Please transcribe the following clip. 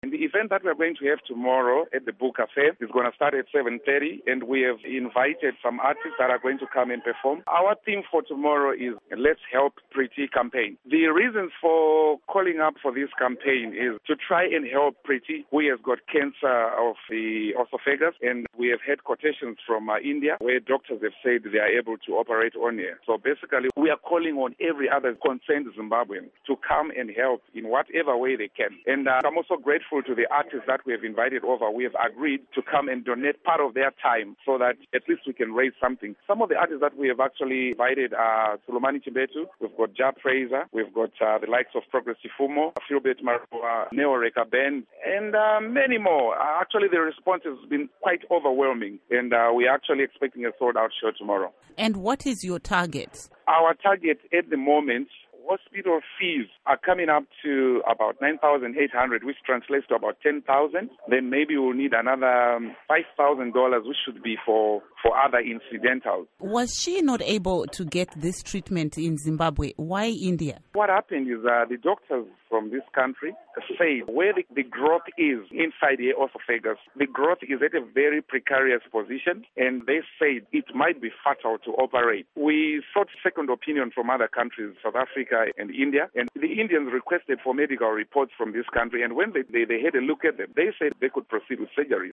And the event that we're going to have tomorrow at the Book Cafe is going to start at 7:30, and we have invited some artists that are going to come and perform. Our theme for tomorrow is Let's Help Pretty campaign. The reasons for calling up for this campaign is to try and help Pretty, who has got cancer of the esophagus, and we have had quotations from India where doctors have said they are able to operate on here. So basically, we are calling on every other concerned Zimbabwean to come and help in whatever way they can. And I'm also grateful to the artists that we have invited over. We have agreed to come and donate part of their time so that at least we can raise something. Some of the artists that we have actually invited are Sulumani Chibetu, we've got Jab Fraser, we've got the likes of Progressive Fumo, Philbert Marua, Neo Reka Band, and many more. Actually, the response has been quite overwhelming, and we're actually expecting a sold-out show tomorrow. And what is your target? Our target at the moment, hospital fees are coming up to about 9,800, which translates to about 10,000. Then maybe we'll need another $5,000, which should be for other incidentals. Was she not able to get this treatment in Zimbabwe? Why India? What happened is the doctors from this country say where the growth is inside the esophagus, the growth is at a very precarious position, and they say it might be fatal to operate. We sought second opinion from other countries, South Africa and India, and the Indians requested for medical reports from this country, and when they had a look at them, they said they could proceed with surgery.